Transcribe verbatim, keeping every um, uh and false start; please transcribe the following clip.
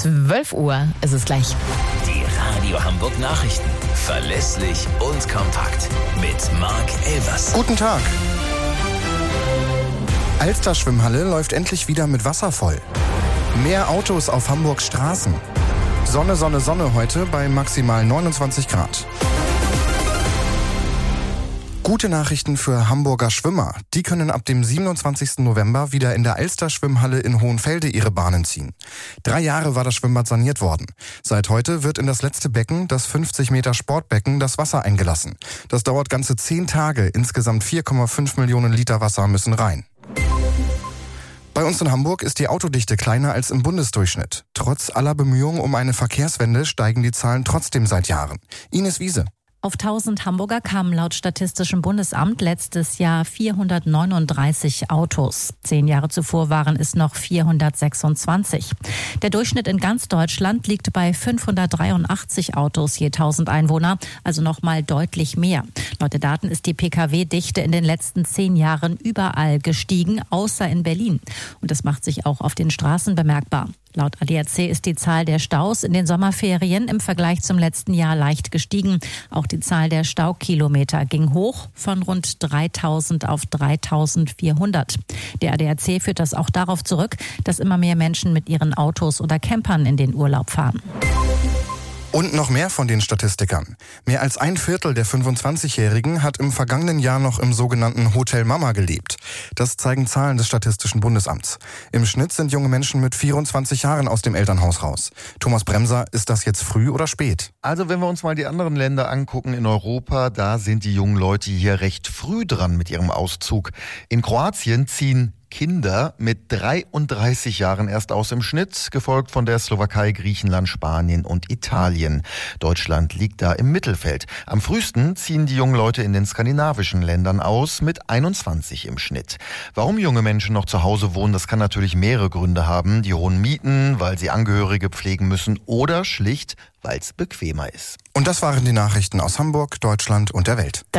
zwölf Uhr ist es gleich. Die Radio Hamburg Nachrichten. Verlässlich und kompakt. Mit Marc Elvers. Guten Tag. Alster-Schwimmhalle läuft endlich wieder mit Wasser voll. Mehr Autos auf Hamburgs Straßen. Sonne, Sonne, Sonne heute bei maximal neunundzwanzig Grad. Gute Nachrichten für Hamburger Schwimmer. Die können ab dem siebenundzwanzigsten November wieder in der Alster-Schwimmhalle in Hohenfelde ihre Bahnen ziehen. Drei Jahre war das Schwimmbad saniert worden. Seit heute wird in das letzte Becken, das fünfzig Meter Sportbecken, das Wasser eingelassen. Das dauert ganze zehn Tage. Insgesamt vier Komma fünf Millionen Liter Wasser müssen rein. Bei uns in Hamburg ist die Autodichte kleiner als im Bundesdurchschnitt. Trotz aller Bemühungen um eine Verkehrswende steigen die Zahlen trotzdem seit Jahren. Ines Wiese. Auf tausend Hamburger kamen laut Statistischem Bundesamt letztes Jahr vierhundertneununddreißig Autos. Zehn Jahre zuvor waren es noch vierhundertsechsundzwanzig. Der Durchschnitt in ganz Deutschland liegt bei fünfhundertdreiundachtzig Autos je tausend Einwohner, also noch mal deutlich mehr. Laut der Daten ist die Pkw-Dichte in den letzten zehn Jahren überall gestiegen, außer in Berlin. Und das macht sich auch auf den Straßen bemerkbar. Laut A D A C ist die Zahl der Staus in den Sommerferien im Vergleich zum letzten Jahr leicht gestiegen. Auch die Zahl der Staukilometer ging hoch von rund dreitausend auf dreitausendvierhundert. Der A D A C führt das auch darauf zurück, dass immer mehr Menschen mit ihren Autos oder Campern in den Urlaub fahren. Und noch mehr von den Statistikern. Mehr als ein Viertel der fünfundzwanzigjährigen hat im vergangenen Jahr noch im sogenannten Hotel Mama gelebt. Das zeigen Zahlen des Statistischen Bundesamts. Im Schnitt sind junge Menschen mit vierundzwanzig Jahren aus dem Elternhaus raus. Thomas Bremser, ist das jetzt früh oder spät? Also wenn wir uns mal die anderen Länder angucken in Europa, da sind die jungen Leute hier recht früh dran mit ihrem Auszug. In Kroatien ziehen Kinder mit dreiunddreißig Jahren erst aus im Schnitt, gefolgt von der Slowakei, Griechenland, Spanien und Italien. Deutschland liegt da im Mittelfeld. Am frühesten ziehen die jungen Leute in den skandinavischen Ländern aus, mit einundzwanzig im Schnitt. Warum junge Menschen noch zu Hause wohnen, das kann natürlich mehrere Gründe haben. Die hohen Mieten, weil sie Angehörige pflegen müssen oder schlicht, weil es bequemer ist. Und das waren die Nachrichten aus Hamburg, Deutschland und der Welt.